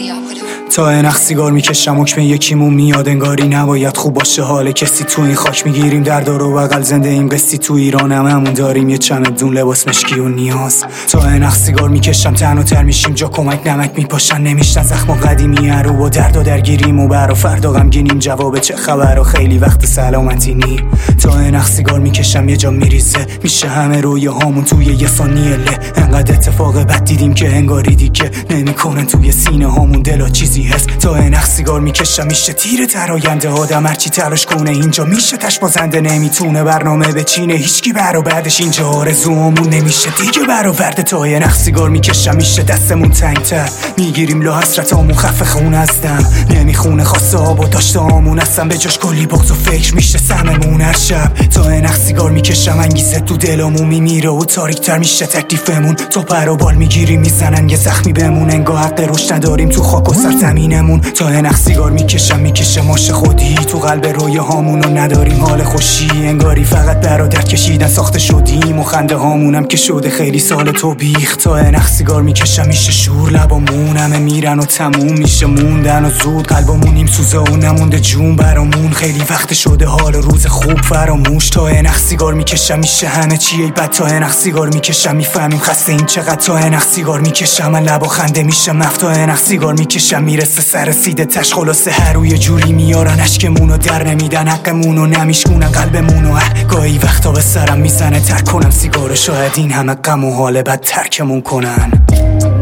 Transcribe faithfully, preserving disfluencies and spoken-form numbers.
تا انخ سیگار میکشم حکم یکیمون میاد انگاری نباید خوب باشه حال کسی تو این خاک میگیریم درد رو بغل زنده این قصی تو ایران هم همون داریم یه چمدون لباس مشکی و نیاز تا انخ سیگار میکشم تنها تر میشیم جا کمک نمک میپاشن نمیشتن زخم و قدیمی رو با درد و درگیریم و برا فردا غمگینیم جواب چه خبر و خیلی وقت سلامتی نی تا انخ سیگار میکشم یه جا میریزه میشه همه روی هامون توی یه ثانیه انقدر اتفاق بد دیدیم که انگاری دیگه نمیکنن توی سینه هامون دلا چیزی هست تا انخ سیگار میکشم میشه تیر تر آینده آدم هرچی تلاش کنه اینجا میشه تش بازنده نمیتونه برنامه بچینه هیچکی برا بعدش اینجا آرزوامون نمیشه دیگه برآورده تا انخ سیگار میکشم میشه دستمون تنگتر میگیریم لو حسرتامون خفه خون هستم نمیخونه خواسته آب و داشته آمون هستم به جاش کلی بغض و فکر میشه سممون هر شب تا انخ سیگار میکشم انگیزه تو دلمون میمیره و تاریکتر میشه تکلیفمون تو پر و بال میگیریم میزنن یه زخمی بمون انگار حق رشد نداریم تو خاک و سرزمینمون تا انخ سیگار میکشم میکشه ماش خودی تو قلب روی هامون و نداریم حال خوشی انگاری فقط برادر کشیدن ساخته شدیم و خنده هامونم که شده خیلی سال تو بیخ تا انخ سیگار میکشم میشه شور لبامون همه میرن و تموم میشه موندن و زود قلبمون نیم سوزه و نمونده جون برامون خیلی وقت شده حال روز خوب فراموش تا انخ سیگار میکشم میشه همه چی ای بد تا انخ سیگار میکشم میفهمیم خسته این چقدر تا انخ سیگار میکشم من لبا خنده میشم مفتا انخ سیگار میکشم میرسه سر سیده تش خلاصه هر روی جوری میارن اشکمونو در نمیدن حقمونو نمیشکونن قلبمونو گاهی وقتا به سرم میزنه ترک کنم سیگارو شاید این همه غم و حال بد ترکمون کنن